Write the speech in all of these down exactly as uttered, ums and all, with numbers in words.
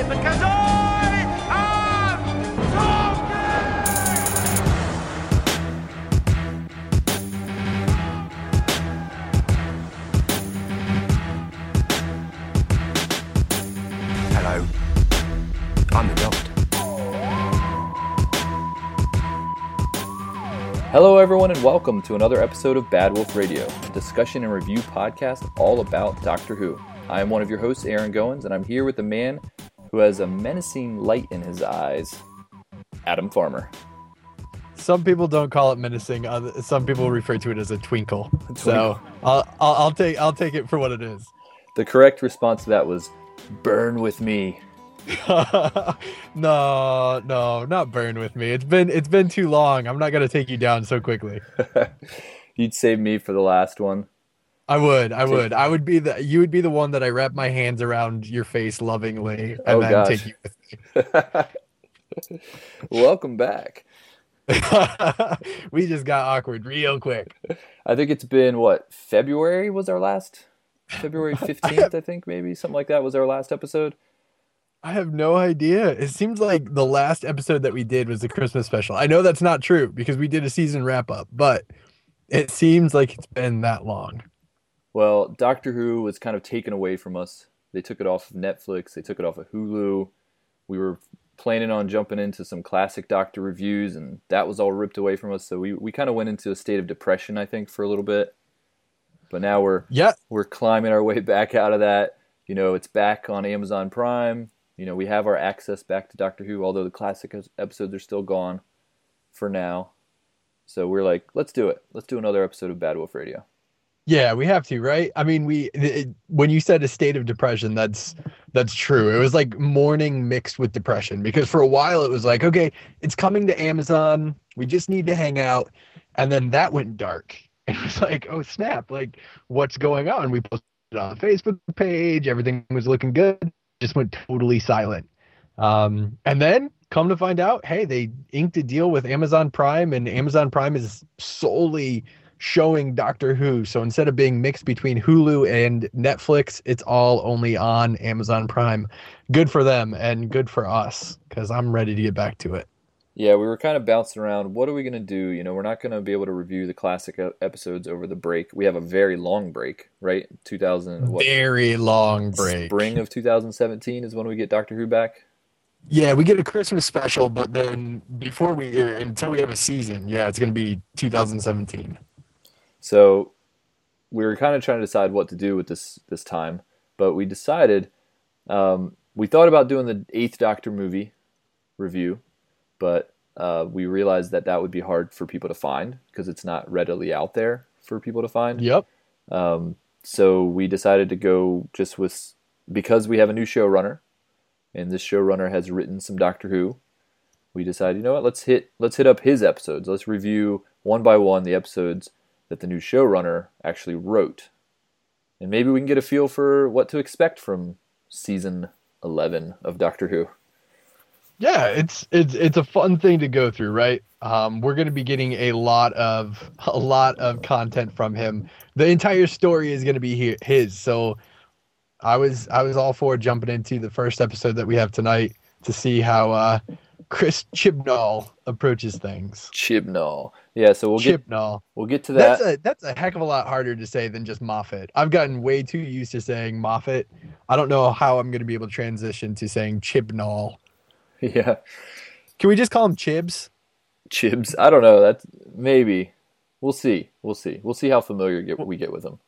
because I am talking! Hello, I'm the Doctor. Hello, everyone, and welcome to another episode of Bad Wolf Radio, a discussion and review podcast all about Doctor Who. I am one of your hosts, Aaron Goins, and I'm here with a man who has a menacing light in his eyes, Adam Farmer. Some people don't call it menacing. Other, some people refer to it as a twinkle. So I'll, I'll I'll take I'll take it for what it is. The correct response to that was, "Burn with me." no, no, not burn with me. It's been it's been too long. I'm not gonna take you down so quickly. You'd save me for the last one. I would, I would, I would be the you would be the one that I wrap my hands around your face lovingly and oh, then gosh. take you with me. Welcome back. We just got awkward real quick. I think it's been what, February was our last February fifteenth, I think maybe something like that was our last episode. I have no idea. It seems like the last episode that we did was the Christmas special. I know that's not true because we did a season wrap up, but it seems like it's been that long. Well, Doctor Who was kind of taken away from us. They took it off of Netflix. They took it off of Hulu. We were planning on jumping into some classic Doctor reviews, and that was all ripped away from us. So we, we kind of went into a state of depression, I think, for a little bit. But now we're yeah. we're climbing our way back out of that. You know, it's back on Amazon Prime. You know, we have our access back to Doctor Who, although the classic episodes are still gone for now. So we're like, let's do it. Let's do another episode of Bad Wolf Radio. Yeah, we have to, right? I mean, we it, when you said a state of depression, that's that's true. It was like mourning mixed with depression because for a while it was like, okay, it's coming to Amazon. We just need to hang out. And then that went dark. It was like, oh, snap. Like, what's going on? We posted it on the Facebook page. Everything was looking good. Just went totally silent. Um, and then come to find out, hey, they inked a deal with Amazon Prime, and Amazon Prime is solely showing Doctor Who. So instead of being mixed between Hulu and Netflix, it's all only on Amazon Prime. Good for them and good for us because I'm ready to get back to it. Yeah, we were kind of bouncing around. What are we going to do? You know, we're not going to be able to review the classic episodes over the break. We have a very long break, right? two thousand what? Very long break. Spring of two thousand seventeen is when we get Doctor Who back. Yeah, we get a Christmas special, but then before we until we have a season, yeah, it's going to be two thousand seventeen. So we were kind of trying to decide what to do with this this time, but we decided um, we thought about doing the eighth Doctor movie review. But uh, we realized that that would be hard for people to find because it's not readily out there for people to find. Yep. Um, so we decided to go just with, because we have a new showrunner, and this showrunner has written some Doctor Who. We decided, you know what, let's hit let's hit up his episodes. Let's review one by one the episodes that the new showrunner actually wrote, and maybe we can get a feel for what to expect from season eleven of Doctor Who. Yeah, it's it's it's a fun thing to go through, right? Um, we're going to be getting a lot of a lot of content from him. The entire story is going to be he- his. So I was I was all for jumping into the first episode that we have tonight to see how uh, Chris Chibnall approaches things. Chibnall, yeah. So we'll get Chibnall. We'll get to that. That's a that's a heck of a lot harder to say than just Moffat. I've gotten way too used to saying Moffat. I don't know how I'm going to be able to transition to saying Chibnall. Yeah. Can we just call him Chibs? Chibs? I don't know. That's maybe. We'll see. We'll see. We'll see how familiar get, we get with him.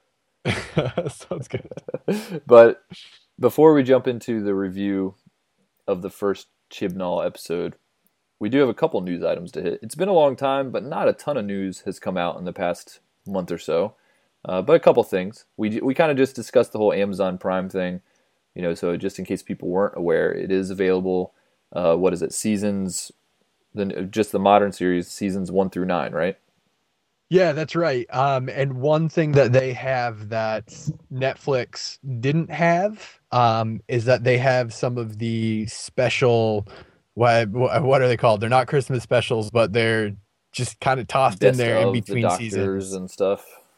Sounds good. But before we jump into the review of the first Chibnall episode, we do have a couple news items to hit. It's been a long time, but not a ton of news has come out in the past month or so. Uh, but a couple things. We we kind of just discussed the whole Amazon Prime thing. You know, so just in case people weren't aware, it is available. Uh, what is it? Seasons, the just the modern series, seasons one through nine, right? Yeah, that's right. Um, and one thing that they have that Netflix didn't have um, is that they have some of the special. What what are they called? They're not Christmas specials, but they're just kind of tossed Best in there in of between the seasons and stuff.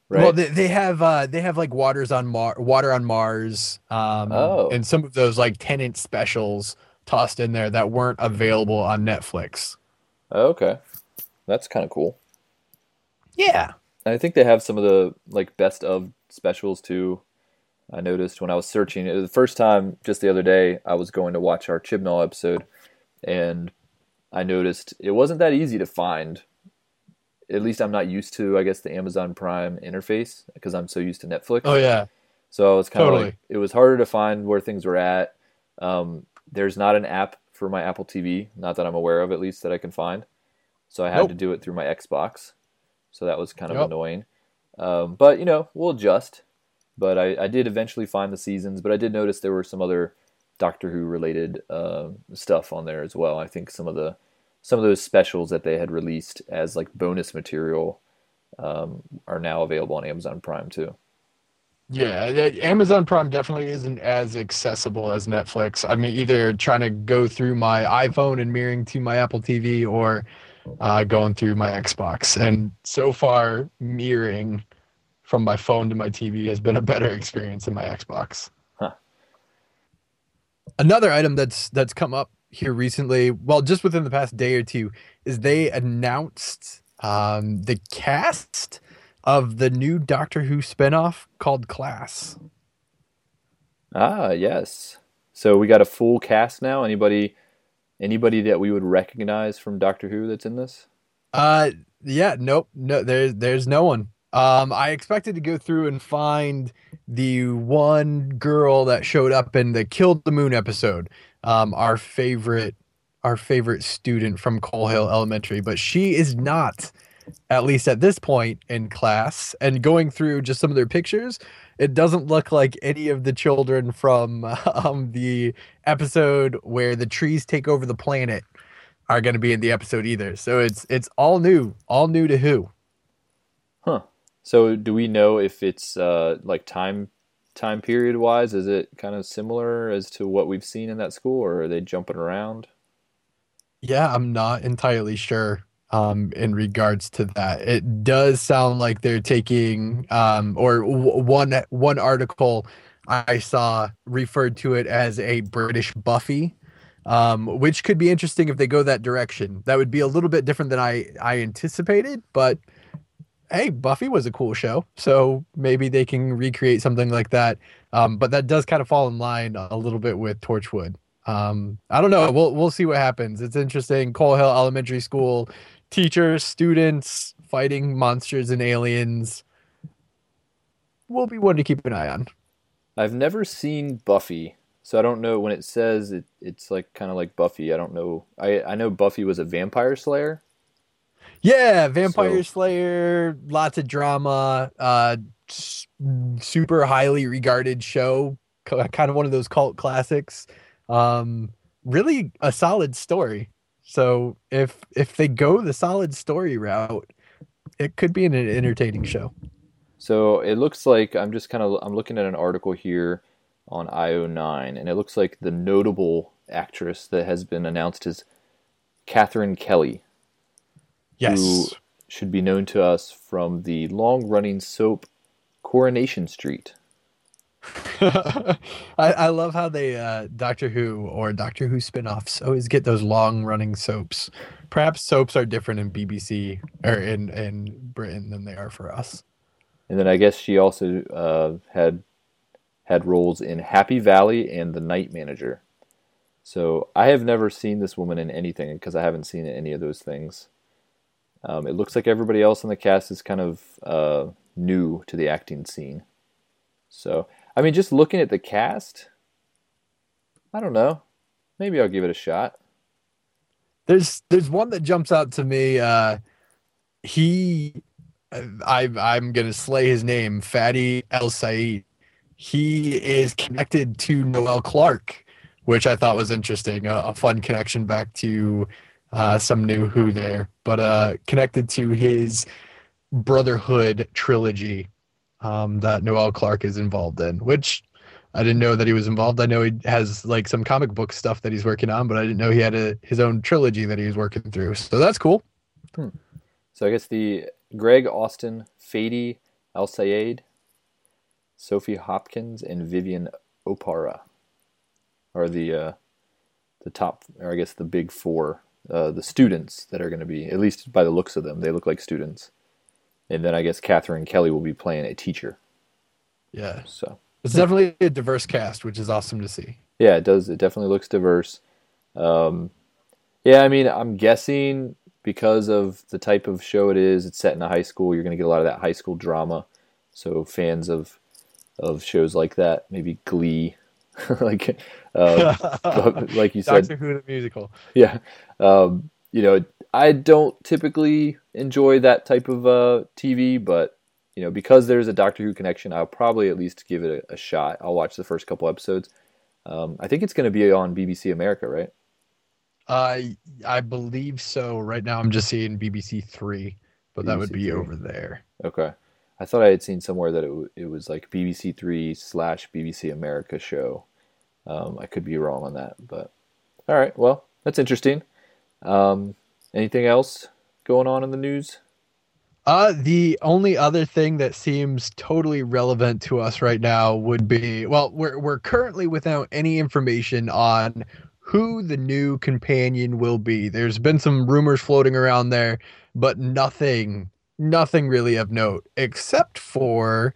right? Well, they, they have uh they have like waters on Mar water on Mars, um, Oh. and some of those like tenant specials tossed in there that weren't available on Netflix. Okay, that's kind of cool. Yeah. And I think they have some of the like best of specials too. I noticed when I was searching it was the first time just the other day I was going to watch our Chibnall episode, and I noticed it wasn't that easy to find. At least I'm not used to, I guess, the Amazon Prime interface because I'm so used to Netflix. Oh yeah. So it's kind of Totally. like it was harder to find where things were at. Um, there's not an app for my Apple T V, not that I'm aware of, at least that I can find. So I had Nope. to do it through my Xbox. So that was kind of Yep. annoying. Um, but you know, we'll adjust. But I, I did eventually find the seasons. But I did notice there were some other Doctor Who related uh, stuff on there as well. I think some of the some of those specials that they had released as like bonus material um, are now available on Amazon Prime too. Yeah, yeah, Amazon Prime definitely isn't as accessible as Netflix. I mean, either trying to go through my iPhone and mirroring to my Apple T V, or uh, going through my Xbox. And so far, mirroring from my phone to my T V has been a better experience than my Xbox. Huh. Another item that's that's come up here recently, well, just within the past day or two, is they announced um, the cast of the new Doctor Who spinoff called Class. Ah, yes. So we got a full cast now. Anybody, anybody that we would recognize from Doctor Who that's in this? Uh, yeah, nope, no, there's there's no one. Um, I expected to go through and find the one girl that showed up in the Killed the Moon episode. Um, our favorite, our favorite student from Coal Hill Elementary, but she is not, at least at this point in Class. And going through just some of their pictures, it doesn't look like any of the children from um, the episode where the trees take over the planet are going to be in the episode either. So it's it's all new, all new to Who. Huh. So do we know if it's uh, like time time period wise? Is it kind of similar as to what we've seen in that school, or are they jumping around? Yeah, I'm not entirely sure um, in regards to that. It does sound like they're taking, um, or w- one one article I saw referred to it as a British Buffy, um, which could be interesting if they go that direction. That would be a little bit different than I I anticipated, but hey, Buffy was a cool show, so maybe they can recreate something like that. Um, but that does kind of fall in line a little bit with Torchwood. Um, I don't know. We'll we'll see what happens. It's interesting. Coal Hill Elementary School, teachers, students fighting monsters and aliens. Will be one to keep an eye on. I've never seen Buffy, so I don't know when it says it. It's like kind of like Buffy. I don't know. I I know Buffy was a vampire slayer. Yeah, Vampire So- Slayer, lots of drama, uh, s- super highly regarded show, k- kind of one of those cult classics. Um, really a solid story. So if if they go the solid story route, it could be an entertaining show. So it looks like I'm just kind of I'm looking at an article here on I O nine, and it looks like the notable actress that has been announced is Catherine Kelly, Yes. who should be known to us from the long-running soap Coronation Street. I, I love how they uh, Doctor Who or Doctor Who spin-offs always get those long running soaps. Perhaps soaps are different in B B C or in, in Britain than they are for us. And then I guess she also uh, had had roles in Happy Valley and The Night Manager. So I have never seen this woman in anything because I haven't seen any of those things. Um, it looks like everybody else in the cast is kind of uh, new to the acting scene. So, I mean, just looking at the cast, I don't know. Maybe I'll give it a shot. There's there's one that jumps out to me. Uh, he, I I'm gonna slay his name, Fatty El Said. He is connected to Noel Clark, which I thought was interesting. A, a fun connection back to uh, some new Who there, but uh, connected to his Brotherhood trilogy um, that Noel Clark is involved in, which I didn't know that he was involved. I know he has like some comic book stuff that he's working on, but I didn't know he had a, his own trilogy that he was working through. So that's cool. So I guess the Greg Austin, Fady, Al Sayed, Sophie Hopkins, and Vivian Opara are the uh, the top, or I guess the big four, uh, the students that are going to be, at least by the looks of them, they look like students. And then I guess Catherine Kelly will be playing a teacher. Yeah. So it's definitely a diverse cast, which is awesome to see. Yeah, it does. It definitely looks diverse. Um, yeah, I mean, I'm guessing because of the type of show it is, it's set in a high school, you're going to get a lot of that high school drama. So fans of of shows like that, maybe Glee, like uh, like you said, Doctor Who the musical. Yeah, um, you know, I don't typically enjoy that type of uh, T V, but you know, because there's a Doctor Who connection, I'll probably at least give it a, a shot. I'll watch the first couple episodes. Um, I think it's going to be on B B C America, right? Uh, I believe so. Right now, I'm just seeing B B C Three, but that would be over there. Okay. I thought I had seen somewhere that it, w- it was like B B C Three slash B B C America show. Um, I could be wrong on that, but all right. Well, that's interesting. Um, anything else going on in the news? Uh, the only other thing that seems totally relevant to us right now would be, well, we're we're currently without any information on who the new companion will be. There's been some rumors floating around there, but nothing, nothing really of note, except for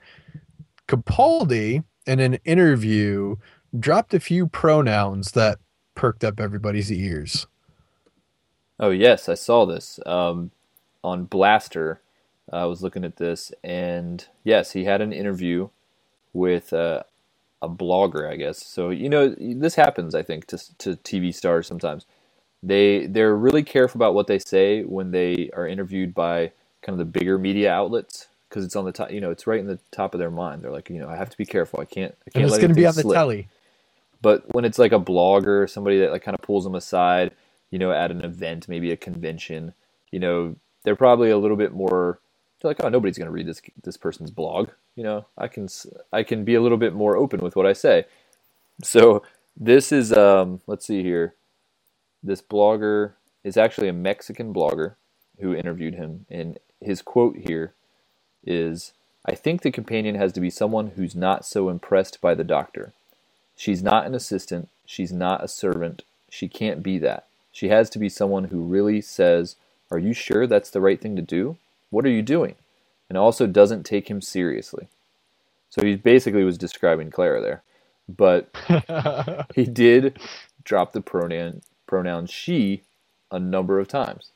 Capaldi in an interview dropped a few pronouns that perked up everybody's ears. Oh, yes, I saw this um, on Blaster. I was looking at this, and yes, he had an interview with uh, a blogger, I guess. So, you know, this happens, I think, to to T V stars sometimes. They they're really careful about what they say when they are interviewed by kind of the bigger media outlets, because it's on the top. You know, it's right in the top of their mind. They're like, you know, I have to be careful. I can't. I can't And it's let going to be anything on the slip. telly. But when it's like a blogger, somebody that like kind of pulls them aside, you know, at an event, maybe a convention, you know, they're probably a little bit more. They're like, oh, nobody's going to read this this person's blog. You know, I can I can be a little bit more open with what I say. So this is um, let's see here. This blogger is actually a Mexican blogger who interviewed him, and his quote here is, "I think the companion has to be someone who's not so impressed by the doctor. She's not an assistant. She's not a servant. She can't be that. She has to be someone who really says, 'Are you sure that's the right thing to do? What are you doing?' And also doesn't take him seriously." So he basically was describing Clara there. But he did drop the pronoun pronoun she a number of times.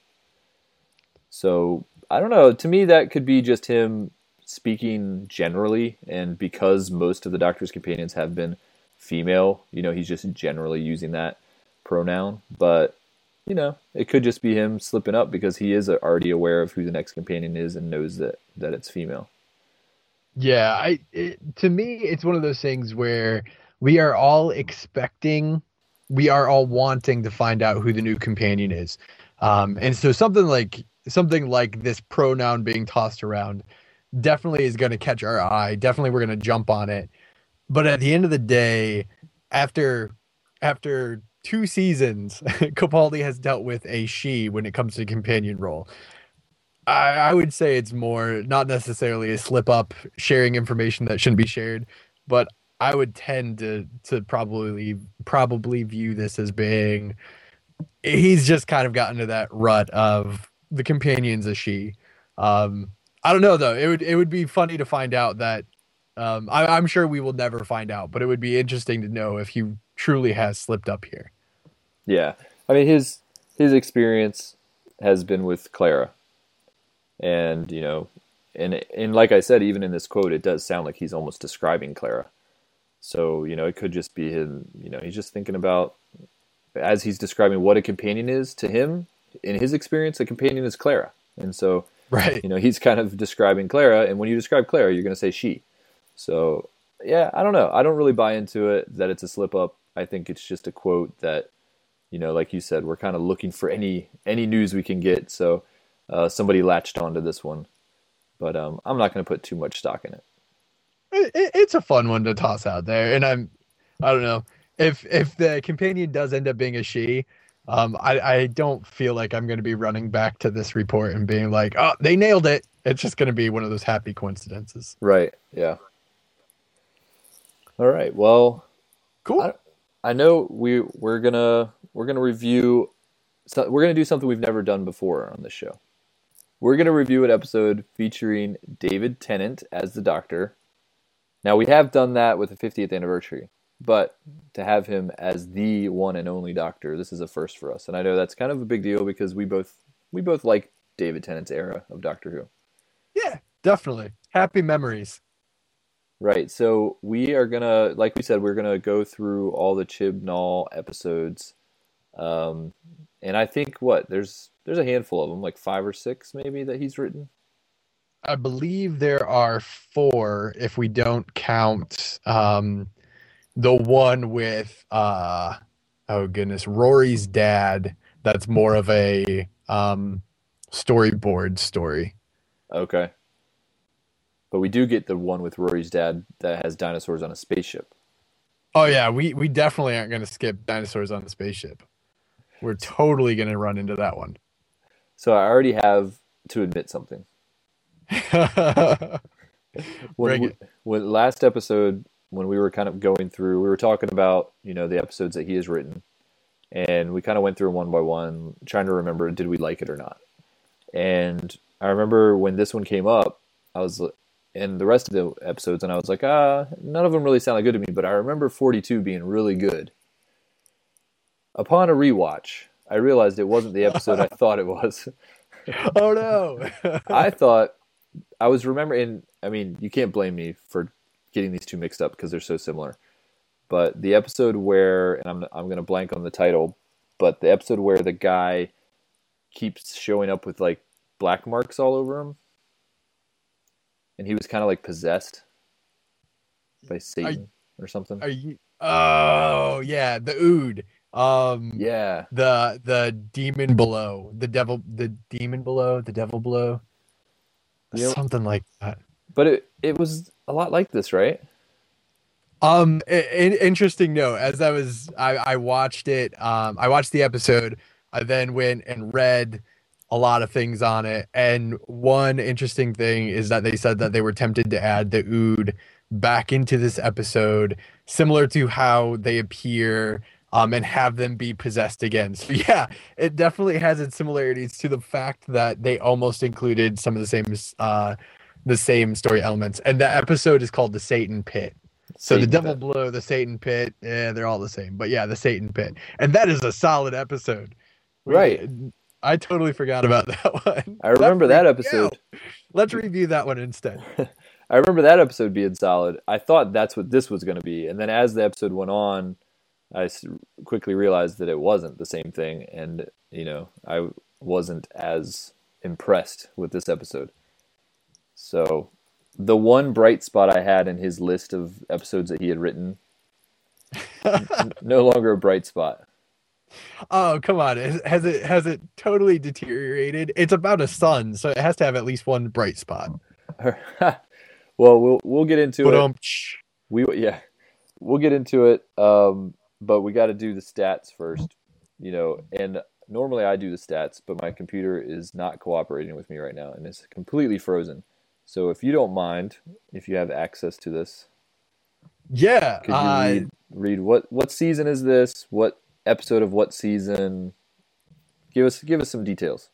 So I don't know. To me, that could be just him speaking generally, and because most of the Doctor's companions have been female, you know, he's just generally using that pronoun. But you know, it could just be him slipping up because he is already aware of who the next companion is and knows that, that it's female. Yeah, I it, to me, it's one of those things where we are all expecting, we are all wanting to find out who the new companion is. Um, and so something like something like this pronoun being tossed around definitely is going to catch our eye. Definitely we're going to jump on it. But at the end of the day, after after two seasons, Capaldi has dealt with a she when it comes to companion role. I, I would say it's more not necessarily a slip up, sharing information that shouldn't be shared, but I would tend to to probably probably view this as being, he's just kind of gotten to that rut of the companion's a she. Um, I don't know though. It would it would be funny to find out that. Um, I, I'm sure we will never find out, but it would be interesting to know if he truly has slipped up here. Yeah, I mean his his experience has been with Clara, and you know, and and like I said, even in this quote, it does sound like he's almost describing Clara. So you know, it could just be him. You know, he's just thinking about, as he's describing what a companion is to him. In his experience, a companion is Clara, and so right, you know, he's kind of describing Clara. And when you describe Clara, you're going to say she. So yeah, I don't know. I don't really buy into it that it's a slip up. I think it's just a quote that, you know, like you said, we're kind of looking for any any news we can get. So uh, somebody latched onto this one, but um, I'm not going to put too much stock in it. it. It's a fun one to toss out there, and I'm, I don't know if if the companion does end up being a she. Um, I I don't feel like I'm going to be running back to this report and being like, oh, they nailed it. It's just going to be one of those happy coincidences. Right. Yeah. All right. Well, Cool. I, I know we we're gonna we're gonna review. So we're gonna do something we've never done before on this show. We're gonna review an episode featuring David Tennant as the Doctor. Now we have done that with the fiftieth anniversary, but to have him as the one and only Doctor, this is a first for us. And I know that's kind of a big deal because we both we both like David Tennant's era of Doctor Who. Yeah, definitely. Happy memories. Right, so we are gonna, like we said, we're gonna go through all the Chibnall episodes, um, and I think what there's there's a handful of them, like five or six maybe that he's written. I believe there are four if we don't count um, the one with uh, oh goodness, Rory's dad. That's more of a um, storyboard story. Okay, but we do get the one with Rory's dad that has dinosaurs on a spaceship. Oh yeah, we we definitely aren't going to skip dinosaurs on the spaceship. We're totally going to run into that one. So I already have to admit something. When, Bring we, it. when last episode, when we were kind of going through, we were talking about, you know, the episodes that he has written, and we kind of went through one by one, trying to remember, did we like it or not? And I remember when this one came up, I was in the rest of the episodes, and I was like, ah, none of them really sounded good to me, but I remember forty-two being really good. Upon a rewatch, I realized it wasn't the episode I thought it was. Oh no. I thought I was remembering. I mean, you can't blame me for getting these two mixed up because they're so similar. But the episode where, and I'm I'm gonna blank on the title, but the episode where the guy keeps showing up with like black marks all over him, and he was kind of like possessed by Satan or something. Are you? Oh yeah, the Ood. Um, Yeah, the the demon below, the devil, the demon below, the devil below, You know- something like that. but it it was a lot like this, right? Um, i- i- interesting note. As I was, I I watched it. Um, I watched the episode. I then went and read a lot of things on it. And one interesting thing is that they said that they were tempted to add the Ood back into this episode, similar to how they appear. Um, and have them be possessed again. So yeah, it definitely has its similarities to the fact that they almost included some of the same, uh, the same story elements. And that episode is called the Satan Pit. So Satan the Devil Pit. Below, the Satan Pit, yeah, they're all the same. But yeah, the Satan Pit, and that is a solid episode. We- Right. I totally forgot about that one. I remember Let's that review- episode. Let's review that one instead. I remember that episode being solid. I thought that's what this was going to be, and then as the episode went on, I s- quickly realized that it wasn't the same thing, and you know, I wasn't as impressed with this episode. So, the one bright spot I had in his list of episodes that he had written, n- no longer a bright spot. Oh, come on. Has has it has it totally deteriorated? It's about a sun, so it has to have at least one bright spot. Well, we'll we'll get into But it. um, We yeah, we'll get into it. Um, but we got to do the stats first, you know. And normally I do the stats, but my computer is not cooperating with me right now, and it's completely frozen. So if you don't mind, if you have access to this, yeah. could you uh, read read what what season is this? What episode of what season? Give us give us some details.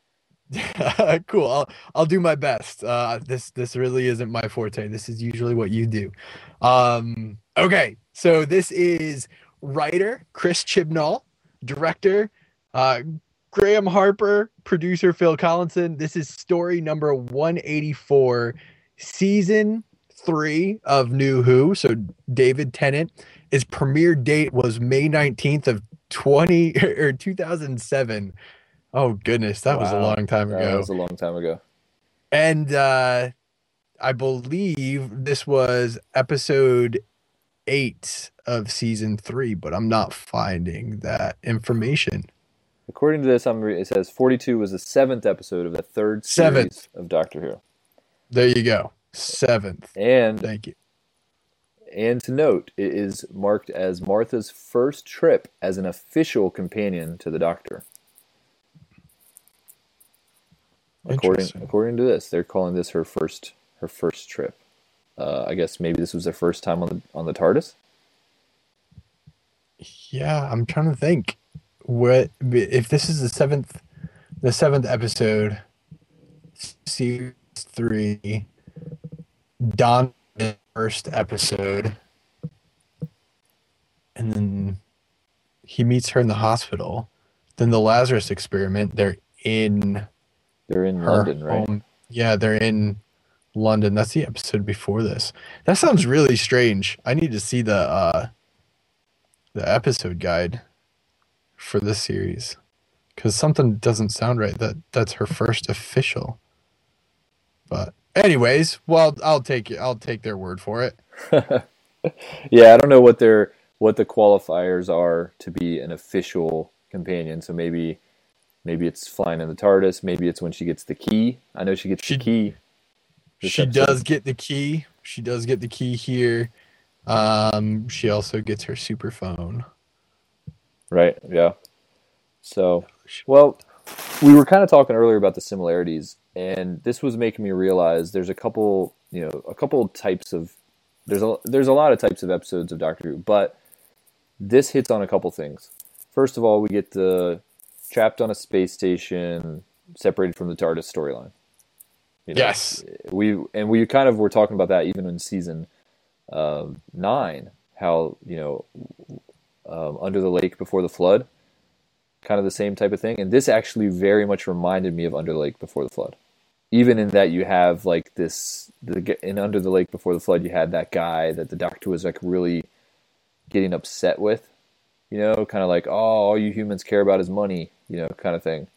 Cool. I'll I'll do my best. Uh, this this really isn't my forte. This is usually what you do. Um, okay, so this is writer Chris Chibnall, director uh, Graham Harper, producer Phil Collinson. This is story number one eighty-four, season three of New Who. So David Tennant. His premiere date was May nineteenth of twenty or two thousand seven. Oh goodness, that was a Wow. long time That ago. was a long time ago. And uh, I believe this was episode eight of season three, but I'm not finding that information. According to this, I'm re- it says forty-two was the seventh episode of the third series Seventh. of Doctor Who. There you go. Seventh. And Thank you. and to note, it is marked as Martha's first trip as an official companion to the Doctor. According Interesting. according to this, they're calling this her first her first trip. Uh, I guess maybe this was their first time on the on the TARDIS. Yeah, I'm trying to think. What if this is the seventh, the seventh episode, series three, Don first episode, and then he meets her in the hospital. Then the Lazarus experiment. They're in They're in her London, right? home. Yeah, they're in London. That's the episode before this. That sounds really strange. I need to see the uh, the episode guide for this series because something doesn't sound right. That that's her first official. But anyways, well, I'll take it. I'll take their word for it. Yeah, I don't know what their what the qualifiers are to be an official companion. So maybe maybe it's flying in the TARDIS. Maybe it's when she gets the key. I know she gets She- the key. this She episode. does get the key. She does get the key here. Um, she also gets her super phone. Right, yeah. So, well, we were kind of talking earlier about the similarities, and this was making me realize there's a couple, you know, a couple types of there's a there's a lot of types of episodes of Doctor Who, but this hits on a couple things. First of all, we get the trapped on a space station, separated from the TARDIS storyline. You know, Yes. we and we kind of were talking about that even in season um, nine, how you know um, Under the Lake Before the Flood, kind of the same type of thing. And this actually very much reminded me of Under the Lake Before the Flood, even in that you have like this the, in Under the Lake Before the Flood, you had that guy that the Doctor was like really getting upset with, you know, kind of like, oh, all you humans care about is money, you know, kind of thing.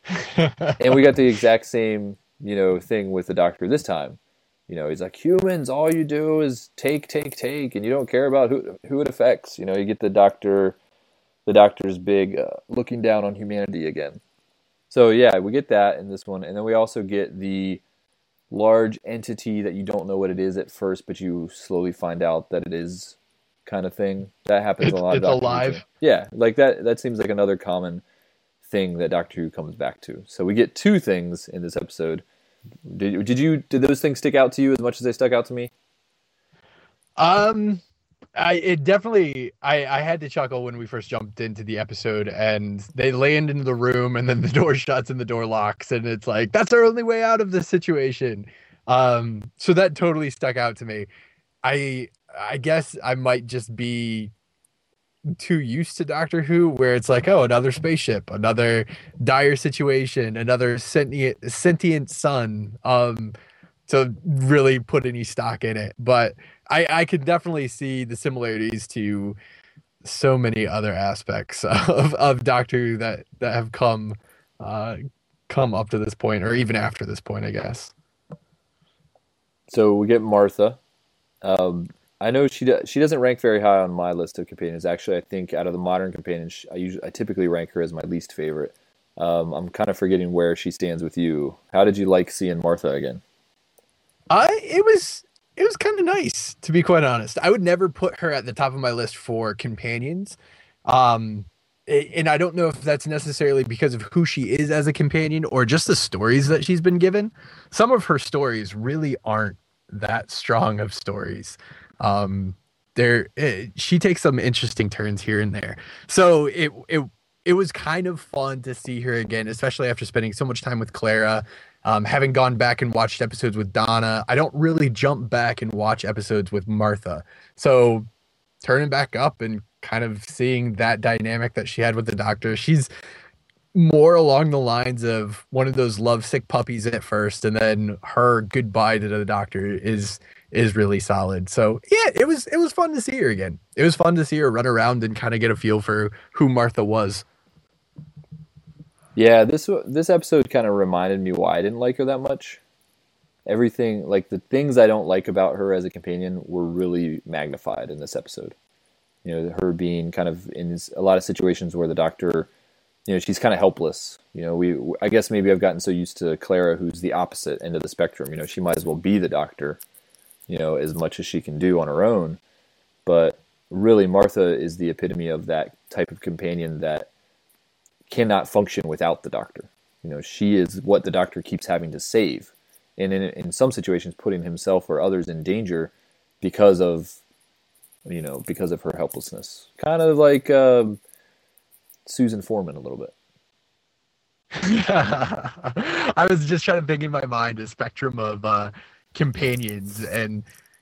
And we got the exact same, you know, thing with the Doctor this time. You know, he's like, humans, all you do is take, take, take, and you don't care about who who it affects. You know, you get the Doctor, the Doctor's big uh, looking down on humanity again. So yeah, we get that in this one, and then we also get the large entity that you don't know what it is at first, but you slowly find out that it is, kind of thing. That happens a lot. It's of Doctor Who alive. too. Yeah, like that. That seems like another common thing that Doctor Who comes back to. So we get two things in this episode. Did did you did those things stick out to you as much as they stuck out to me? Um, I it definitely I I had to chuckle when we first jumped into the episode and they land into the room and then the door shuts and the door locks and it's like that's our only way out of this situation. Um, so that totally stuck out to me. I I guess I might just be too used to Doctor Who where it's like, oh, another spaceship, another dire situation, another sentient sentient sun. Um, to really put any stock in it, but I I could definitely see the similarities to so many other aspects of of Doctor Who that that have come uh come up to this point or even after this point, I guess. So we get Martha. Um, I know she do, she doesn't rank very high on my list of companions. Actually, I think out of the modern companions, I usually I typically rank her as my least favorite. Um, I'm kind of forgetting where she stands with you. How did you like seeing Martha again? I it was it was kind of nice, to be quite honest. I would never put her at the top of my list for companions. Um a- and I don't know if that's necessarily because of who she is as a companion or just the stories that she's been given. Some of her stories really aren't that strong of stories. Um there it, she takes some interesting turns here and there. So it it it was kind of fun to see her again, especially after spending so much time with Clara. Um, having gone back and watched episodes with Donna, I don't really jump back and watch episodes with Martha. So turning back up and kind of seeing that dynamic that she had with the Doctor, she's more along the lines of one of those lovesick puppies at first, and then her goodbye to the Doctor is is really solid. So yeah, it was it was fun to see her again. It was fun to see her run around and kind of get a feel for who Martha was. Yeah, this this episode kind of reminded me why I didn't like her that much. Everything, like the things I don't like about her as a companion were really magnified in this episode. You know, her being kind of in a lot of situations where the Doctor, you know, she's kind of helpless. You know, we I guess maybe I've gotten so used to Clara, who's the opposite end of the spectrum. You know, she might as well be the Doctor, you know, as much as she can do on her own. But really, Martha is the epitome of that type of companion that cannot function without the Doctor. You know, she is what the doctor keeps having to save, and in in some situations, putting himself or others in danger because of, you know, because of her helplessness. Kind of like uh, Susan Foreman a little bit. I was just trying to think in my mind a spectrum of uh, companions and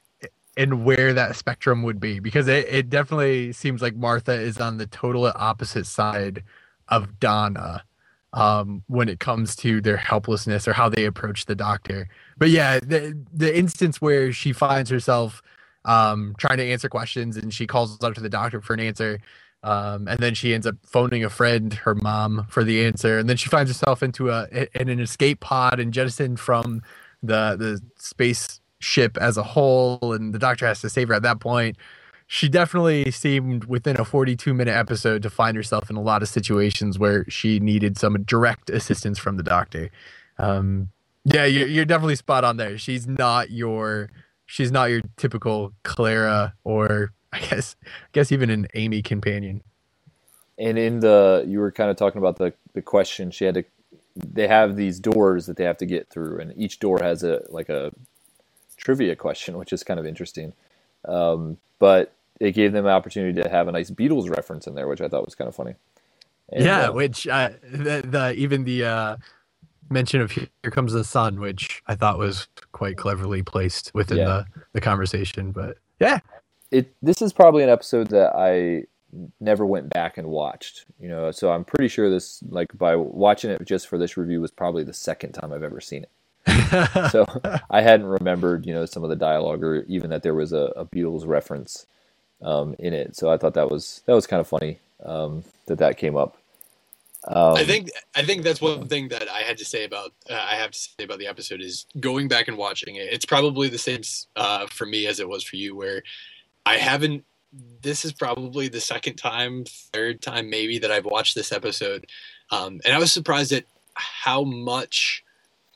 and where that spectrum would be, because it, it definitely seems like Martha is on the total opposite side of Donna um, when it comes to their helplessness or how they approach the doctor. But yeah, the the instance where she finds herself um, trying to answer questions and she calls out to the doctor for an answer. Um, and then she ends up phoning a friend, her mom, for the answer. And then she finds herself into a in an escape pod and jettisoned from the the spaceship as a whole. And the doctor has to save her at that point. She definitely seemed within a forty-two minute episode to find herself in a lot of situations where she needed some direct assistance from the doctor. Um, yeah, you're, you're definitely spot on there. She's not your she's not your typical Clara or I guess, I guess even an Amy companion. And in the, you were kind of talking about the, the question she had to, they have these doors that they have to get through, and each door has a, like a trivia question, which is kind of interesting. Um, but it gave them an opportunity to have a nice Beatles reference in there, which I thought was kind of funny. And, yeah. uh, Which, uh, the, the, even the, uh, mention of Here Comes the Sun, which I thought was quite cleverly placed within yeah. the, the conversation, but yeah. It this is probably an episode that I never went back and watched, you know. So I'm pretty sure this, like, by watching it just for this review, was probably the second time I've ever seen it. So I hadn't remembered, you know, some of the dialogue or even that there was a, a Beatles reference um, in it. So I thought that was that was kind of funny um, that that came up. Um, I think I think that's one thing that I had to say about uh, I have to say about the episode is going back and watching it. It's probably the same uh, for me as it was for you, where I haven't, this is probably the second time, third time maybe that I've watched this episode. Um, and I was surprised at how much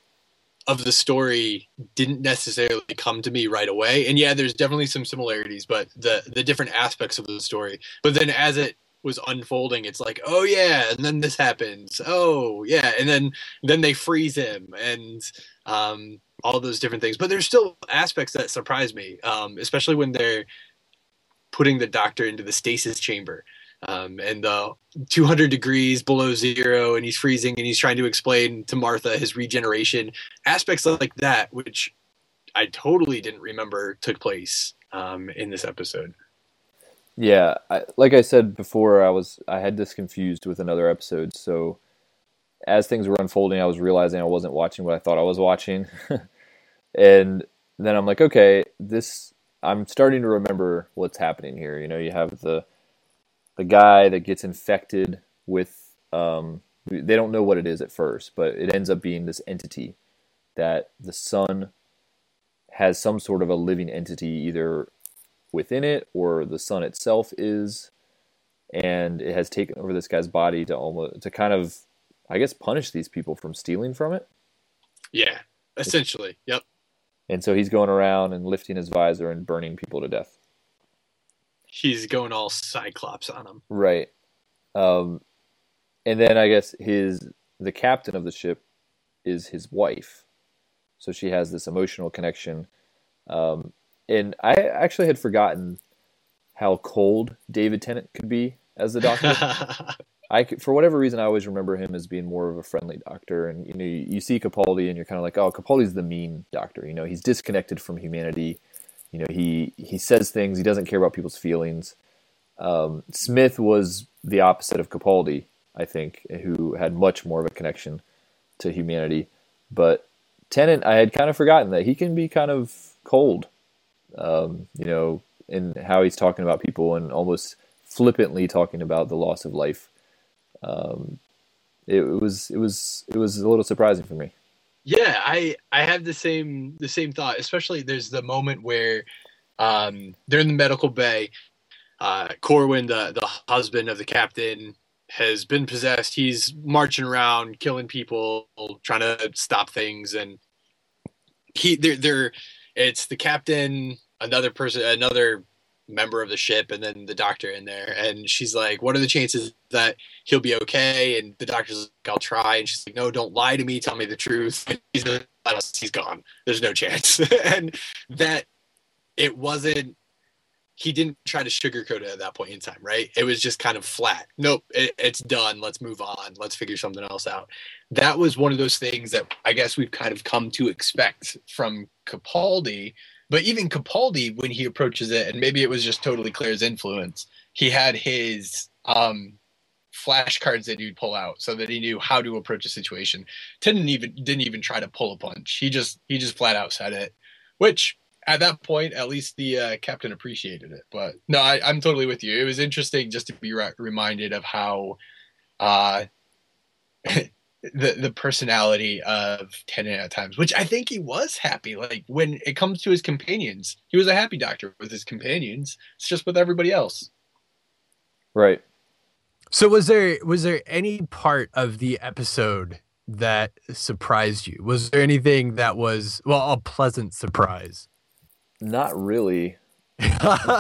of the story didn't necessarily come to me right away. And yeah, there's definitely some similarities, but the, the different aspects of the story. But then as it was unfolding, it's like, oh yeah, and then this happens. Oh yeah. And then, then they freeze him and, um, all those different things. But there's still aspects that surprise me, um, especially when they're putting the doctor into the stasis chamber um, and uh, two hundred degrees below zero, and he's freezing, and he's trying to explain to Martha his regeneration. Aspects like that, which I totally didn't remember took place um, in this episode. Yeah, I, like I said before, I was I had this confused with another episode. So as things were unfolding, I was realizing I wasn't watching what I thought I was watching, and then I'm like, okay, this. I'm starting to remember what's happening here. You know, you have the the guy that gets infected with. Um, they don't know what it is at first, but it ends up being this entity that the sun has some sort of a living entity either within it or the sun itself is, and it has taken over this guy's body to almost to kind of, I guess, punish these people from stealing from it. Yeah, essentially. Yep. And so he's going around and lifting his visor and burning people to death. He's going all Cyclops on them. Right. Um, and then I guess his the captain of the ship is his wife. So she has this emotional connection. Um, and I actually had forgotten how cold David Tennant could be as the doctor. I, for whatever reason, I always remember him as being more of a friendly doctor. And, you know, you, you see Capaldi and you're kind of like, oh, Capaldi's the mean doctor. You know, he's disconnected from humanity. You know, he, he says things. He doesn't care about people's feelings. Um, Smith was the opposite of Capaldi, I think, who had much more of a connection to humanity. But Tennant, I had kind of forgotten that he can be kind of cold, um, you know, in how he's talking about people and almost flippantly talking about the loss of life. Um, it, it was it was it was a little surprising for me. Yeah, I I have the same the same thought. Especially there's the moment where um, they're in the medical bay. Uh, Corwin, the the husband of the captain, has been possessed. He's marching around, killing people, trying to stop things, and he they're, they're it's the captain, another person, another member of the ship and then the doctor in there. And she's like, what are the chances that he'll be okay? And the doctor's like, I'll try. And she's like, no, don't lie to me. Tell me the truth. And he's like, he's gone. There's no chance. And that it wasn't, he didn't try to sugarcoat it at that point in time, right? It was just kind of flat. Nope, it, it's done. Let's move on. Let's figure something else out. That was one of those things that I guess we've kind of come to expect from Capaldi. But even Capaldi, when he approaches it, and maybe it was just totally Claire's influence, he had his um, flashcards that he'd pull out so that he knew how to approach a situation. Didn't even didn't even try to pull a punch. He just he just flat out said it, which at that point, at least the uh, captain appreciated it. But no, I, I'm totally with you. It was interesting just to be re- reminded of how uh, the the personality of Tennant at times, which I think he was happy. Like when it comes to his companions, he was a happy doctor with his companions. It's just with everybody else. Right. So was there was there any part of the episode that surprised you? Was there anything that was, well, a pleasant surprise? Not really. Oh,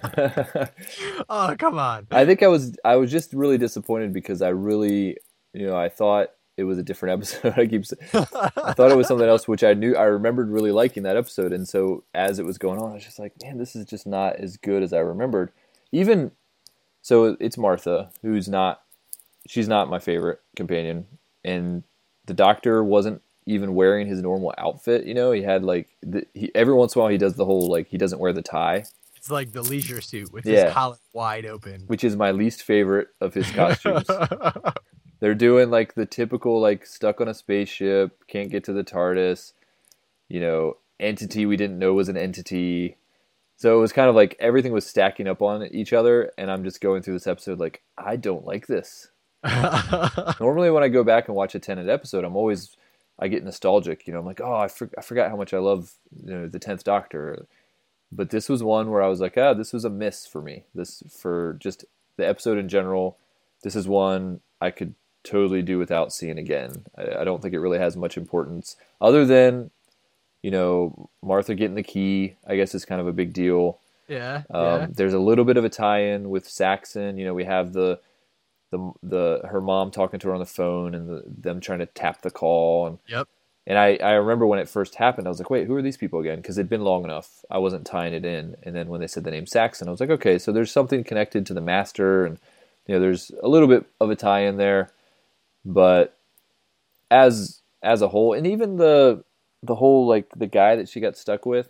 come on. I think I was I was just really disappointed because I really, you know, I thought it was a different episode. I keep saying, I thought it was something else, which I knew I remembered really liking that episode. And so as it was going on, I was just like, man, this is just not as good as I remembered. Even so, it's Martha, who's not, she's not my favorite companion, and the doctor wasn't even wearing his normal outfit. You know, he had like the, he, every once in a while he does the whole like he doesn't wear the tie. It's like the leisure suit with Yeah. his collar wide open, which is my least favorite of his costumes. They're doing like the typical like stuck on a spaceship, can't get to the TARDIS, you know, entity we didn't know was an entity. So it was kind of like everything was stacking up on each other, and I'm just going through this episode like, I don't like this. Normally when I go back and watch a Tenet episode, I'm always, I get nostalgic, you know, I'm like, oh, I, for, I forgot how much I love, you know, the tenth Doctor. But this was one where I was like, ah, this was a miss for me. This, for just the episode in general, this is one I could totally do without seeing again. I, I don't think it really has much importance other than, you know, Martha getting the key, I guess, is kind of a big deal. Yeah, Um, yeah. There's a little bit of a tie-in with Saxon. You know, we have the the the her mom talking to her on the phone, and the, them trying to tap the call. And Yep. and I, I remember when it first happened, I was like, wait, who are these people again? Because it'd been long enough. I wasn't tying it in. And then when they said the name Saxon, I was like, okay, so there's something connected to the Master, and you know, there's a little bit of a tie-in there. But as as a whole, and even the the whole like the guy that she got stuck with,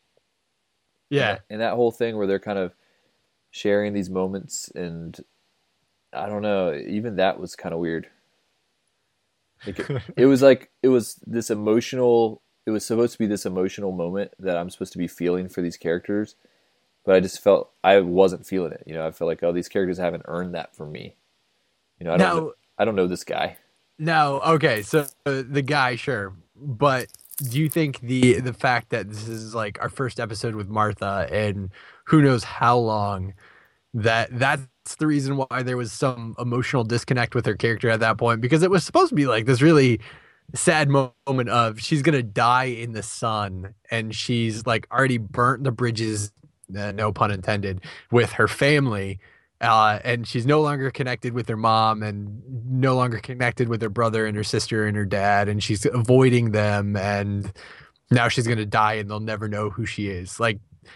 Yeah. and that whole thing where they're kind of sharing these moments, and I don't know, even that was kind of weird. Like it, it was like it was this emotional. It was supposed to be this emotional moment that I'm supposed to be feeling for these characters, but I just felt I wasn't feeling it. You know, I felt like, oh, these characters haven't earned that from me. You know, I don't. Now- know, I don't know this guy. No, okay, so uh, the guy, sure, but do you think the the fact that this is like our first episode with Martha, and who knows how long, that that's the reason why there was some emotional disconnect with her character at that point? Because it was supposed to be like this really sad mo- moment of she's gonna die in the sun, and she's like already burnt the bridges, uh, no pun intended, with her family. Uh, and she's no longer connected with her mom, and no longer connected with her brother and her sister and her dad, and she's avoiding them, and now she's gonna die and they'll never know who she is. Like,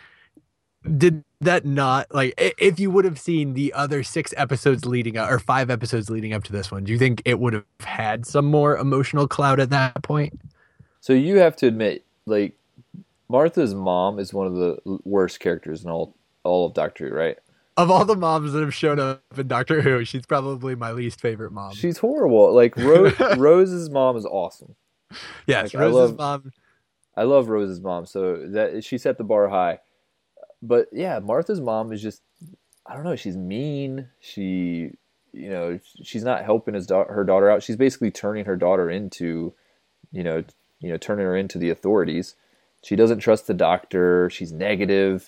did that not, like, i- if you would have seen the other six episodes leading up, or five episodes leading up to this one, do you think it would have had some more emotional clout at that point? So you have to admit, like, Martha's mom is one of the worst characters in all all of Doctor Who, right? Of all the moms that have shown up in Doctor Who, she's probably my least favorite mom. She's horrible. Like Rose, Rose's mom is awesome. yes, like, I Rose's love- mom. I love Rose's mom, so that she set the bar high. But yeah, Martha's mom is just, I don't know, she's mean. She, you know, she's not helping his da- her daughter out. She's basically turning her daughter into, you know, you know, turning her into the authorities. She doesn't trust the doctor. She's negative.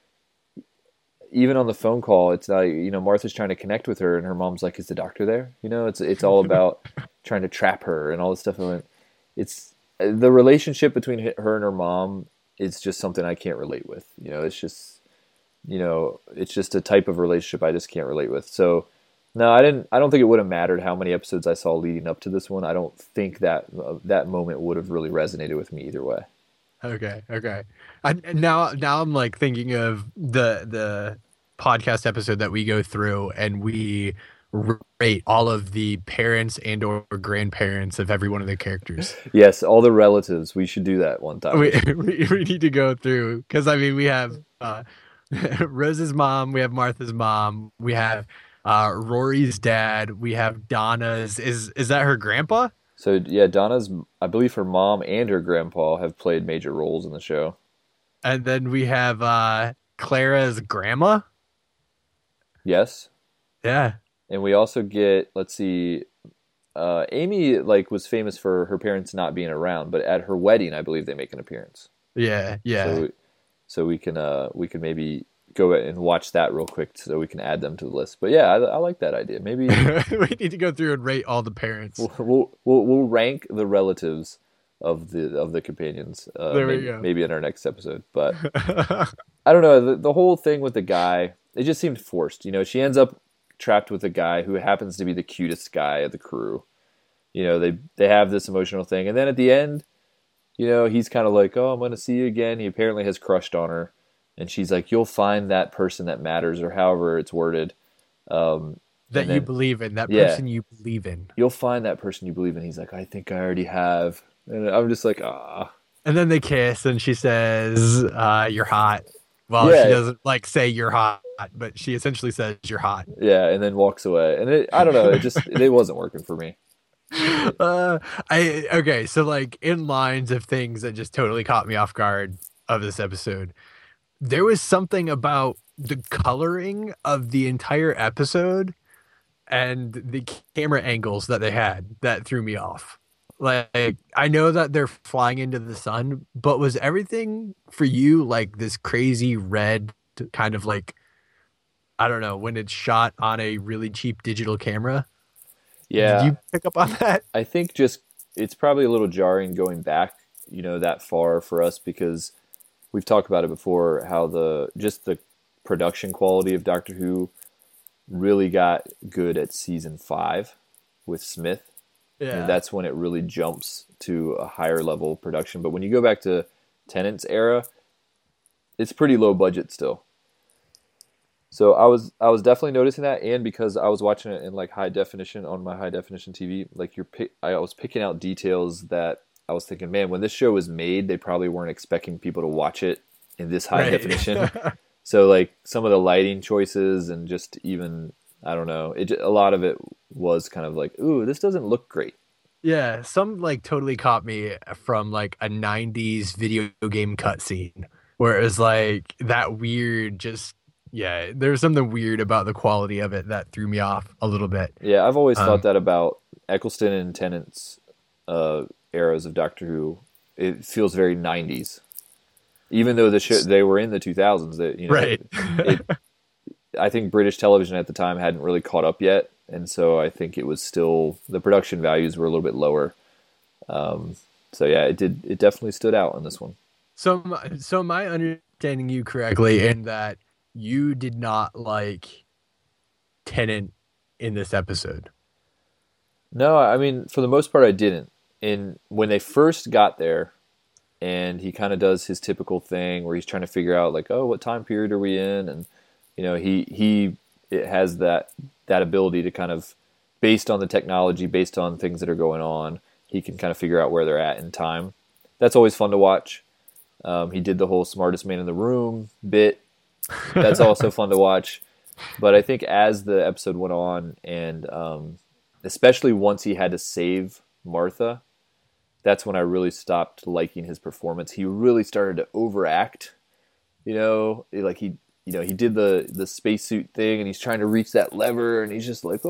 Even on the phone call, it's like, you know, Martha's trying to connect with her, and her mom's like, "Is the doctor there?" You know, it's it's all about trying to trap her and all this stuff. And it's the relationship between her and her mom is just something I can't relate with. You know, it's just you know, it's just a type of relationship I just can't relate with. So no, I didn't. I don't think it would have mattered how many episodes I saw leading up to this one. I don't think that uh, that moment would have really resonated with me either way. Okay, okay. I, now, now I'm like thinking of the the podcast episode that we go through, and we rate all of the parents and or grandparents of every one of the characters. Yes, all the relatives. We should do that one time. We we, we need to go through, because I mean we have uh, Rose's mom, we have Martha's mom, we have uh, Rory's dad, we have Donna's. Is is that her grandpa? So yeah, Donna's, I believe her mom and her grandpa have played major roles in the show. And then we have uh, Clara's grandma. Yes. Yeah. And we also get, let's see, uh, Amy like was famous for her parents not being around, but at her wedding, I believe they make an appearance. Yeah, yeah. So, so we can uh, we can maybe go and watch that real quick so we can add them to the list. But yeah, I, I like that idea. Maybe we need to go through and rate all the parents. We'll we'll, we'll, we'll rank the relatives of the of the companions. Uh, there we maybe, go. Maybe in our next episode. But I don't know. The, the whole thing with the guy, it just seemed forced. You know, she ends up trapped with a guy who happens to be the cutest guy of the crew. You know, they they have this emotional thing, and then at the end, you know, he's kind of like, "Oh, I'm going to see you again." He apparently has crushed on her. And she's like, "You'll find that person that matters," or however it's worded. Um, that then, you believe in, that yeah, person you believe in. You'll find that person you believe in. He's like, "I think I already have." And I'm just like, ah. And then they kiss, and she says, uh, "You're hot." Well, yeah. she doesn't like say "you're hot," but she essentially says "you're hot." Yeah, and then walks away. And it, I don't know, it just it wasn't working for me. Uh, I okay, so like in lines of things that just totally caught me off guard of this episode. There was something about the coloring of the entire episode and the camera angles that they had that threw me off. Like, I know that they're flying into the sun, but was everything for you like this crazy red kind of like, I don't know, when it's shot on a really cheap digital camera? Yeah. Did you pick up on that? I think just it's probably a little jarring going back, you know, that far for us because we've talked about it before, how the just the production quality of Doctor Who really got good at season five with Smith. Yeah. And that's when it really jumps to a higher level production. But when you go back to Tennant's era, it's pretty low budget still. So I was I was definitely noticing that, and because I was watching it in like high definition on my high definition T V, like you're pick, I was picking out details that I was thinking, man, when this show was made, they probably weren't expecting people to watch it in this high Right. definition. So like some of the lighting choices and just even, I don't know, it a lot of it was kind of like, ooh, this doesn't look great. Yeah, some like totally caught me from like a nineties video game cutscene where it was like that weird, just yeah, there was something weird about the quality of it that threw me off a little bit. Yeah, I've always Um, thought that about Eccleston and Tennant's uh, eras of Doctor Who. It feels very nineties, even though the show, they were in the two thousands. That you know, Right. it, I think British television at the time hadn't really caught up yet, and so I think it was still the production values were a little bit lower. Um, so yeah, it did. It definitely stood out on this one. So, my- so am I understanding you correctly in that you did not like Tennant in this episode? No, I mean for the most part, I didn't. And when they first got there, and he kind of does his typical thing where he's trying to figure out like, oh, what time period are we in, and you know, he he it has that that ability to kind of, based on the technology, based on things that are going on, he can kind of figure out where they're at in time. That's always fun to watch. Um, he did the whole smartest man in the room bit. That's also fun to watch. But I think as the episode went on, and um, especially once he had to save Martha, that's when I really stopped liking his performance. He really started to overact. You know, like he, you know, he did the the spacesuit thing, and he's trying to reach that lever, and he's just like,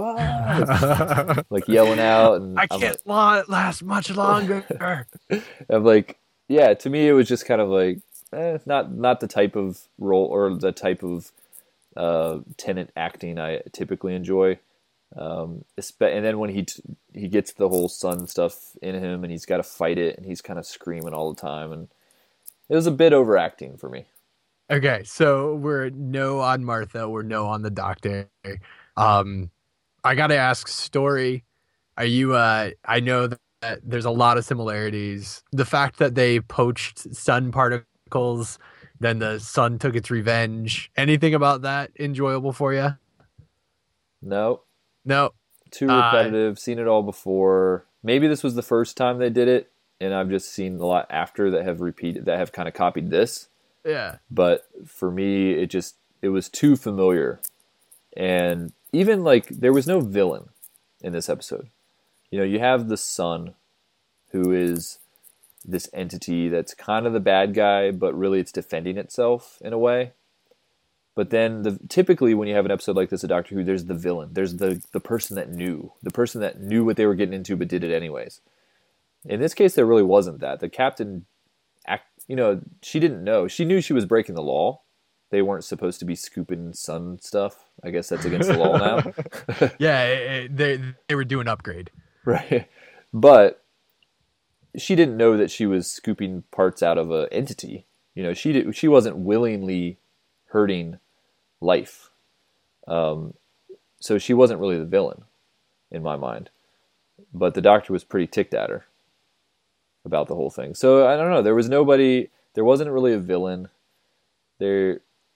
ah, like yelling out. And I I'm can't like, let it last much longer. I'm like, yeah. To me, it was just kind of like, eh, not not the type of role or the type of uh, Tennant acting I typically enjoy. Um, and then when he t- he gets the whole sun stuff in him, and he's got to fight it, and he's kind of screaming all the time, and it was a bit overacting for me. Okay, so we're no on Martha, we're no on the doctor. Um, I gotta ask, Story, are you? Uh, I know that there's a lot of similarities. The fact that they poached sun particles, then the sun took its revenge. Anything about that enjoyable for you? No, No. too Uh, repetitive. Seen it all before. Maybe this was the first time they did it, and I've just seen a lot after that have repeated that have kind of copied this. Yeah. But for me, it just it was too familiar, and even like there was no villain in this episode. You know, you have the sun, who is this entity that's kind of the bad guy, but really it's defending itself in a way. But then the, typically when you have an episode like this of Doctor Who, there's the villain. There's the, the person that knew. The person that knew what they were getting into but did it anyways. In this case, there really wasn't that. The captain, act, you know, she didn't know. She knew she was breaking the law. They weren't supposed to be scooping sun stuff. I guess that's against the law now. Yeah, it, it- they they were doing upgrade. Right. But she didn't know that she was scooping parts out of an entity. You know, she did, she wasn't willingly hurting life. Um, so she wasn't really the villain in my mind. But the doctor was pretty ticked at her about the whole thing. So I don't know. There was nobody. There wasn't really a villain. There.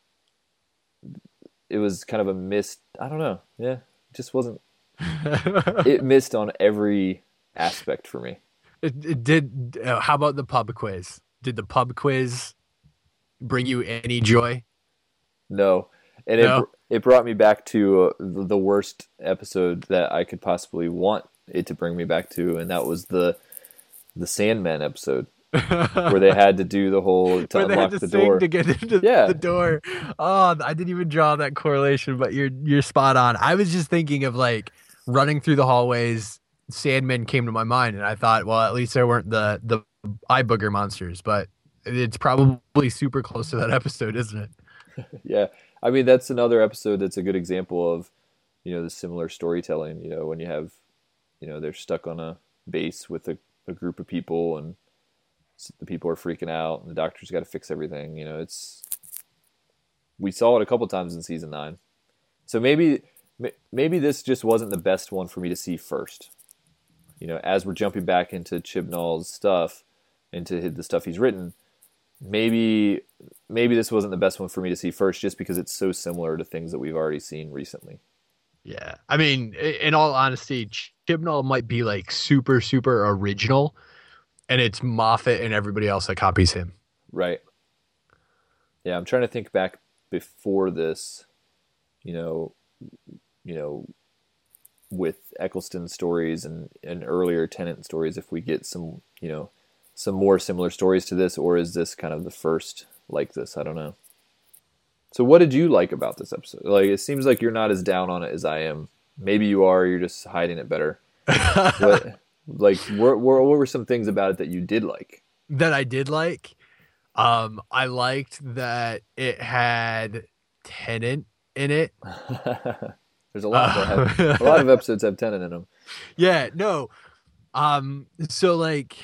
It was kind of a missed. I don't know. Yeah, it just wasn't. It missed on every aspect for me. It, it did. Uh, how about the pub quiz? Did the pub quiz bring you any joy? No, and No? it it brought me back to uh, the the worst episode that I could possibly want it to bring me back to, and that was the the Sandman episode where they had to do the whole to Where they unlock had to the sing door. to get into Yeah. the door. Oh, I didn't even draw that correlation, but you're you're spot on. I was just thinking of like running through the hallways. Sandmen came to my mind, and I thought, well, at least there weren't the the eye booger monsters, but it's probably super close to that episode, isn't it? Yeah, I mean that's another episode that's a good example of, you know, the similar storytelling. You know, when you have, you know, they're stuck on a base with a, a group of people, and the people are freaking out, and the doctor's got to fix everything. You know, it's we saw it a couple times in season nine, so maybe maybe this just wasn't the best one for me to see first. You know, as we're jumping back into Chibnall's stuff, into the stuff he's written, maybe maybe this wasn't the best one for me to see first, just because it's so similar to things that we've already seen recently. Yeah. I mean, i- in all honesty, Chibnall might be like super, super original, and it's Moffat and everybody else that copies him. Right. Yeah, I'm trying to think back before this, you know, you know, with Eccleston stories and, and earlier Tennant stories, if we get some, you know, some more similar stories to this, or is this kind of the first like this? I don't know. So what did you like about this episode? Like, it seems like you're not as down on it as I am. Maybe you are, you're just hiding it better. What, like, what, what were some things about it that you did like? That I did like. Um, I liked that it had Tennant in it. There's a lot that have, a lot of episodes have Tennant in them. Yeah, no. Um, so like,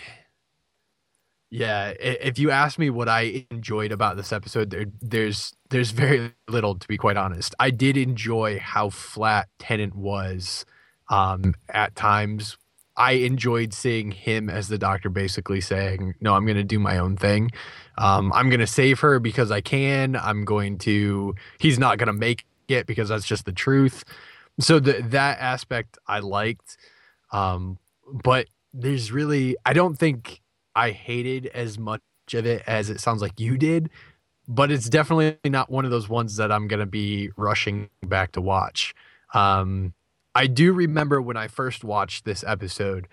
yeah, i- if you ask me what I enjoyed about this episode, there, there's there's very little, to be quite honest. I did enjoy how flat Tennant was. Um, at times, I enjoyed seeing him as the doctor, basically saying, "No, I'm going to do my own thing. Um, I'm going to save her because I can. I'm going to. He's not going to make it because that's just the truth." So the, that aspect I liked. Um, but there's really, I don't think I hated as much of it as it sounds like you did, but it's definitely not one of those ones that I'm going to be rushing back to watch. Um, I do remember when I first watched this episode,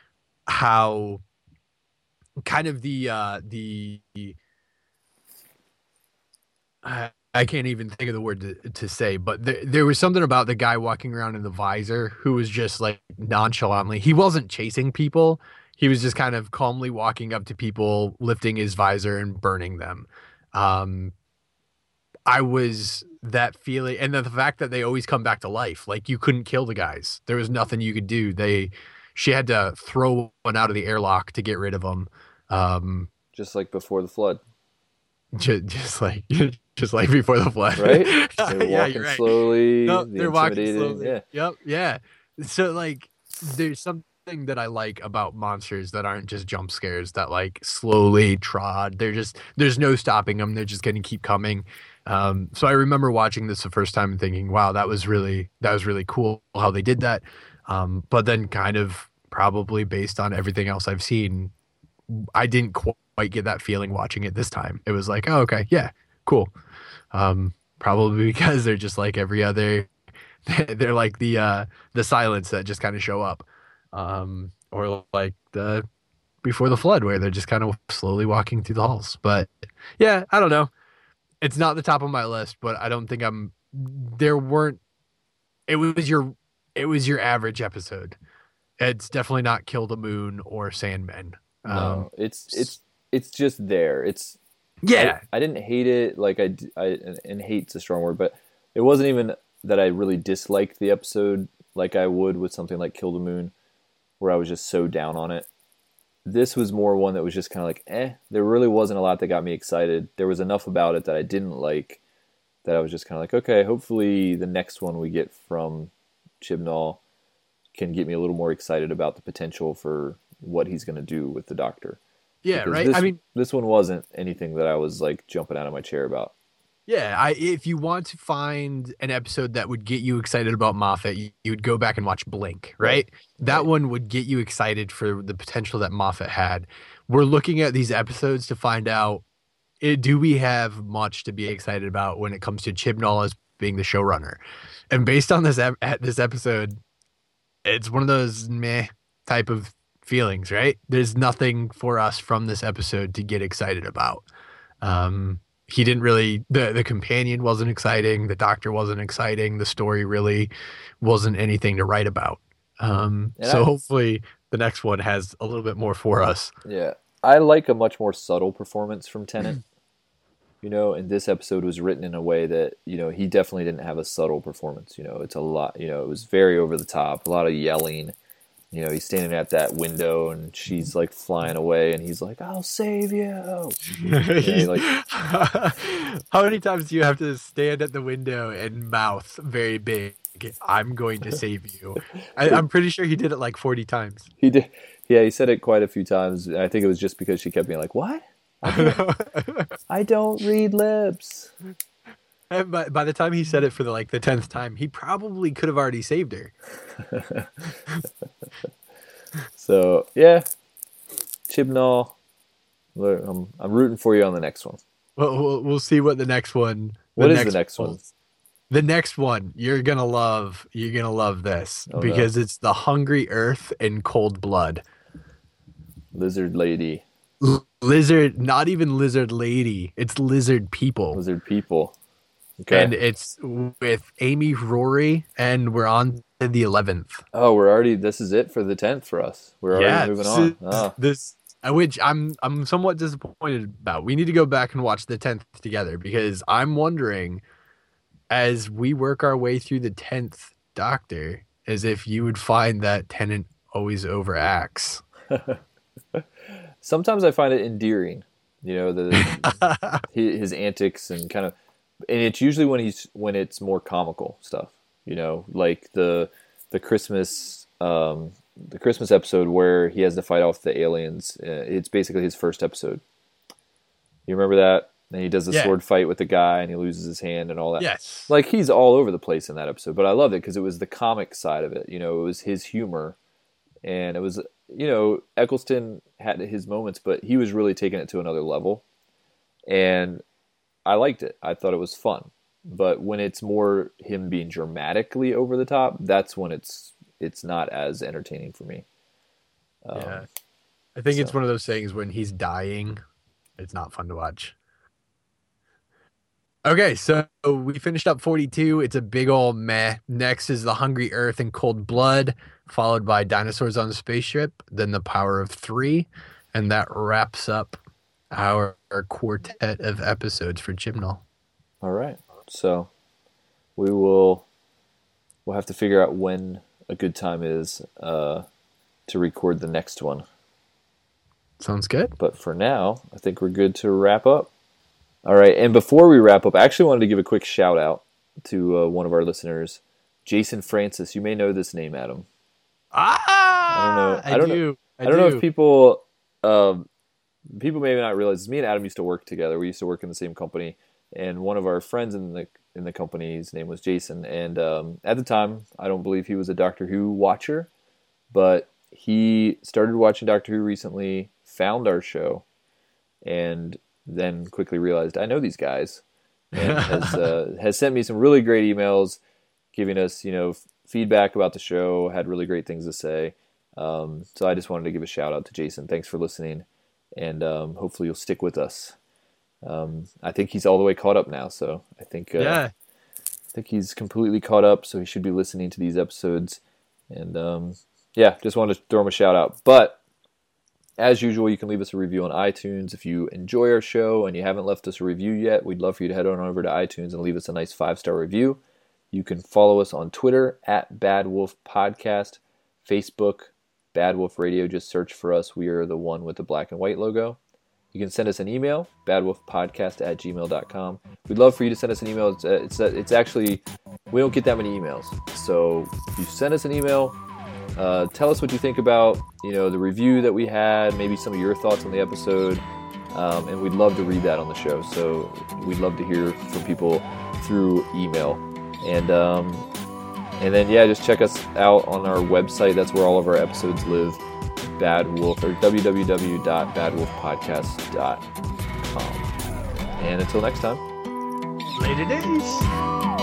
how kind of the, uh, the, uh, I can't even think of the word to, to say, but there, there was something about the guy walking around in the visor who was just like nonchalantly, he wasn't chasing people. He was just kind of calmly walking up to people, lifting his visor and burning them. Um, I was that feeling. And the fact that they always come back to life, like you couldn't kill the guys. There was nothing you could do. They, she had to throw one out of the airlock to get rid of them. Um, Just like before the flood. just, just like, just like before the flood, right? They're yeah, walking you're right. slowly. No, the they're walking intimidating- slowly. Yeah. Yep, yeah. So like, there's something that I like about monsters that aren't just jump scares that like slowly trod. They're just there's no stopping them. They're just going to keep coming. Um, so I remember watching this the first time and thinking, wow, that was really that was really cool how they did that. Um, but then kind of probably based on everything else I've seen, I didn't quite get that feeling watching it this time. It was like, oh, okay, yeah, cool. Um, probably because they're just like every other. They're like the uh, the silence that just kind of show up, um, or like the before the flood where they're just kind of slowly walking through the halls. But yeah, I don't know. It's not the top of my list, but I don't think I'm. There weren't. It was your. It was your average episode. It's definitely not Kill the Moon or Sandman. Um, No, it's it's it's just there. It's yeah, I, I didn't hate it. Like I, d- I and hate's a strong word, but it wasn't even that I really disliked the episode like I would with something like Kill the Moon, where I was just so down on it. This was more one that was just kind of like, eh. There really wasn't a lot that got me excited. There was enough about it that I didn't like that I was just kind of like, okay, hopefully the next one we get from Chibnall can get me a little more excited about the potential for what he's going to do with the Doctor. yeah, Because right. This, I mean, this one wasn't anything that I was like jumping out of my chair about. yeah. I if you want to find an episode that would get you excited about Moffat, you, you would go back and watch Blink, right? Right. That Right. one would get you excited for the potential that Moffat had. We're looking at these episodes to find out, eh, do we have much to be excited about when it comes to Chibnall as being the showrunner? And based on this ep- at this episode, it's one of those meh type of feelings, right? There's nothing for us from this episode to get excited about. Um, he didn't really, the, the companion wasn't exciting. The Doctor wasn't exciting. The story really wasn't anything to write about. Um, And so I- hopefully the next one has a little bit more for us. Yeah. I like a much more subtle performance from Tennant. You know, and this episode was written in a way that, you know, he definitely didn't have a subtle performance. You know, it's a lot, you know, it was very over the top, a lot of yelling. You know, he's standing at that window and she's like flying away and he's like, I'll save you. He's- like- How many times do you have to stand at the window and mouth very big, I'm going to save you? I, I'm pretty sure he did it like forty times. He did. Yeah, he said it quite a few times. And I think it was just because she kept being like, what? I don't read lips. And by, by the time he said it for the like the tenth time, he probably could have already saved her. So, yeah. Chibnall. Look, I'm, I'm rooting for you on the next one. Well, we'll, we'll see what the next one. What is the next one? The next one you're gonna love. You're gonna love this Oh, no. because it's the Hungry Earth in Cold Blood. Lizard Lady. L- lizard, not even lizard lady. It's lizard people. Lizard People. Okay. And it's with Amy Rory, and we're on to the eleventh. Oh, we're already. This is it for the tenth for us. We're already Yeah, moving this on. is- Oh, This, uh, which I'm, I'm somewhat disappointed about. We need to go back and watch the tenth together because I'm wondering, as we work our way through the tenth Doctor, as if you would find that Tennant always overacts. sometimes I find it endearing. You know, the he- his antics and kind of, and it's usually when he's when it's more comical stuff. You know, like the the Christmas um, the Christmas episode where he has to fight off the aliens. Uh, it's basically his first episode. You remember that? And he does the Yeah. sword fight with the guy, and he loses his hand and all that. Yes. Like he's all over the place in that episode, but I loved it because it was the comic side of it. You know, it was his humor, and it was, you know, Eccleston had his moments, but he was really taking it to another level, and I liked it. I thought it was fun. But when it's more him being dramatically over the top, that's when it's it's not as entertaining for me. Um, Yeah. I think it's so- one of those things when he's dying, it's not fun to watch. Okay, so we finished up forty-two. It's a big old meh. Next is The Hungry Earth and Cold Blood, followed by Dinosaurs on a Spaceship, then The Power of Three, and that wraps up our, our quartet of episodes for Chibnall. All right. So we will we'll have to figure out when a good time is uh, to record the next one. Sounds good. But for now, I think we're good to wrap up. All right, and before we wrap up, I actually wanted to give a quick shout out to uh, one of our listeners, Jason Francis. You may know this name, Adam. Ah, I don't know. I, I don't do. know. I, I don't do. know if people, um, people may not realize. Me and Adam used to work together. We used to work in the same company, and one of our friends in the in the company, his name was Jason. And um, at the time, I don't believe he was a Doctor Who watcher, but he started watching Doctor Who recently, found our show, and then quickly realized I know these guys, and has uh, has sent me some really great emails, giving us you know f- feedback about the show. Had really great things to say. Um, so I just wanted to give a shout out to Jason. Thanks for listening, and um, hopefully you'll stick with us. Um, I think he's all the way caught up now, so I think uh, Yeah. I think he's completely caught up. So he should be listening to these episodes, and um, yeah, just wanted to throw him a shout out. But as usual, you can leave us a review on iTunes if you enjoy our show and you haven't left us a review yet. We'd love for you to head on over to iTunes and leave us a nice five star review. You can follow us on Twitter at Bad Wolf Podcast, Facebook Bad Wolf Radio. Just search for us. We are the one with the black and white logo. You can send us an email, badwolfpodcast at gmail dot com. We'd love for you to send us an email. It's, uh, it's, uh, it's actually, we don't get that many emails. So if you send us an email, uh, tell us what you think about, you know, the review that we had, maybe some of your thoughts on the episode. Um, and we'd love to read that on the show. So we'd love to hear from people through email. And, um, and then, yeah, just check us out on our website. That's where all of our episodes live. Bad Wolf, or w w w dot bad wolf podcast dot com. And until next time. Later days.